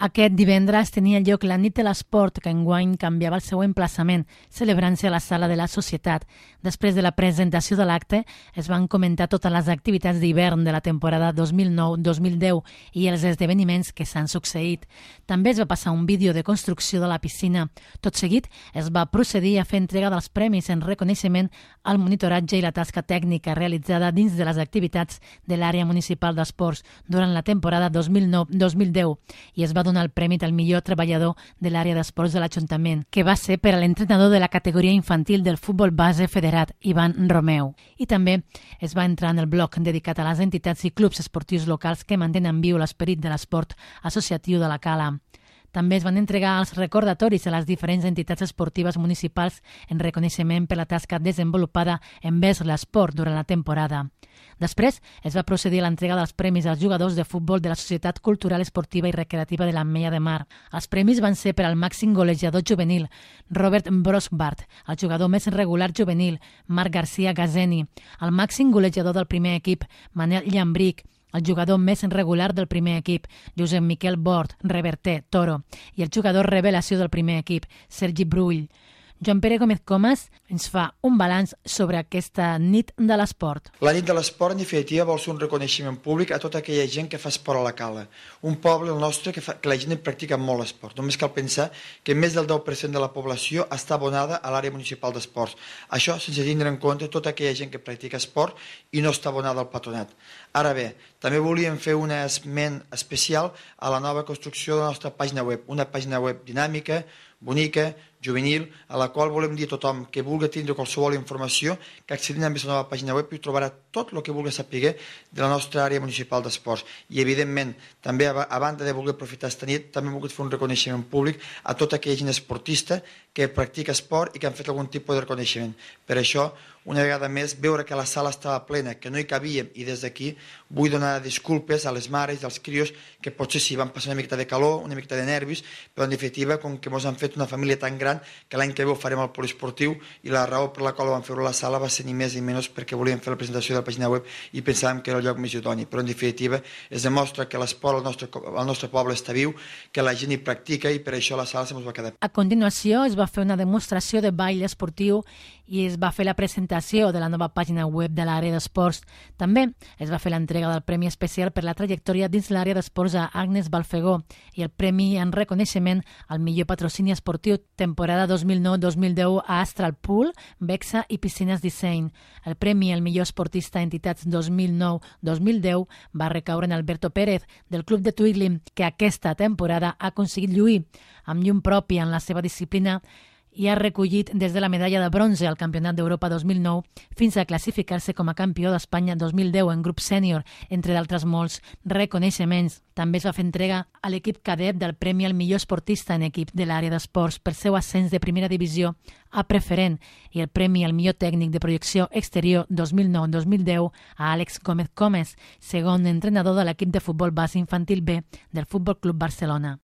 Aquest divendres tenia lloc la nit de l'esport, que enguany canviava el seu emplaçament, celebrant-se a la Sala de la Societat. Després de la presentació de l'acte, es van comentar totes les activitats d'hivern de la temporada 2009-2010 i els esdeveniments que s'han succeït. També es va passar un vídeo de construcció de la piscina. Tot seguit, es va procedir a fer entrega dels premis en reconeixement al monitoratge i la tasca tècnica realitzada dins de les activitats de l'àrea municipal d'esports durant la temporada 2009-2010 i es va donar el premi al millor treballador de l'àrea d'esports de l'Ajuntament, que va ser per a l'entrenador de la categoria infantil del futbol base federat, Ivan Romeu. I també es va entrar en el bloc dedicat a les entitats i clubs esportius locals que mantenen viu l'esperit de l'esport associatiu de la Cala. També es van entregar els recordatoris a les diferents entitats esportives municipals en reconeixement per la tasca desenvolupada envers l'esport durant la temporada. Després es va procedir a l'entrega dels premis als jugadors de futbol de la Societat Cultural Esportiva i Recreativa de l'Ametlla de Mar. Els premis van ser per al màxim golejador juvenil, Robert Brosbart, el jugador més regular juvenil, Marc García Gazeni, el màxim golejador del primer equip, Manel Llambric, el jugador més regular del primer equip, Josep Miquel Bort, Reverter, Toro, i el jugador revelació del primer equip, Sergi Brull. Joan Pere Gómez Comas ens fa un balanç sobre aquesta nit de l'esport. La nit de l'esport, en definitiva, vol ser un reconeixement públic a tota aquella gent que fa esport a la Cala. Un poble, el nostre, que la gent practica molt l'esport. Només cal pensar que més del 10% de la població està abonada a l'àrea municipal d'esports. Això sense tindre en compte tota aquella gent que practica esport i no està abonada al patronat. Ara bé, també volíem fer un esment especial a la nova construcció de la nostra pàgina web, una pàgina web dinàmica, bonica, juvenil, a la qual volem dir a tothom que vulgui tindre qualsevol informació que accedint a aquesta nova pàgina web i trobarà tot el que vulgui saber de la nostra àrea municipal d'esports. I evidentment, també a banda de voler aprofitar aquesta nit, també hem volgut fer un reconeixement públic a tota aquella gent esportista que practica esport i que han fet algun tipus de reconeixement. Per això, una vegada més, veure que la sala estava plena, que no hi cabíem, i des d'aquí vull donar disculpes a les mares i als crios que potser sí van passar una miqueta de calor, una miqueta de nervis, però en definitiva, com que ens han fet una família tan gran, que l'any que ve ho farem al poliesportiu i la raó per la qual vam fer-ho a la sala va ser ni més ni menys perquè volíem fer la presentació de la pàgina web i pensàvem que era el lloc més idoni, però en definitiva es demostra que l'esport al nostre poble està viu, que la gent hi practica i per això la sala se ens va quedar. A continuació es va fer una demostració de ball esportiu i es va fer la presentació de la nova pàgina web de l'àrea d'esports. També es va fer l'entrega del Premi Especial per la trajectòria dins l'àrea d'esports a Agnes Balfegó i el Premi en reconeixement al millor patrocini esportiu temporada 2009-2010 a Astral Pool, Bexa i Piscines Disseny. El Premi al millor esportista a entitats 2009-2010 va recaure en Alberto Pérez, del Club de Twiglim, que aquesta temporada ha aconseguit lluir amb llum propi en la seva disciplina i ha recollit des de la medalla de bronze al Campionat d'Europa 2009 fins a classificar-se com a campió d'Espanya 2010 en grup sènior, entre d'altres molts reconeixements. També es va fer entrega a l'equip cadet del Premi al millor esportista en equip de l'àrea d'esports per seu ascens de primera divisió a preferent i el Premi al millor tècnic de projecció exterior 2009-2010 a Àlex Gómez Comes, segon entrenador de l'equip de futbol base infantil B del Futbol Club Barcelona.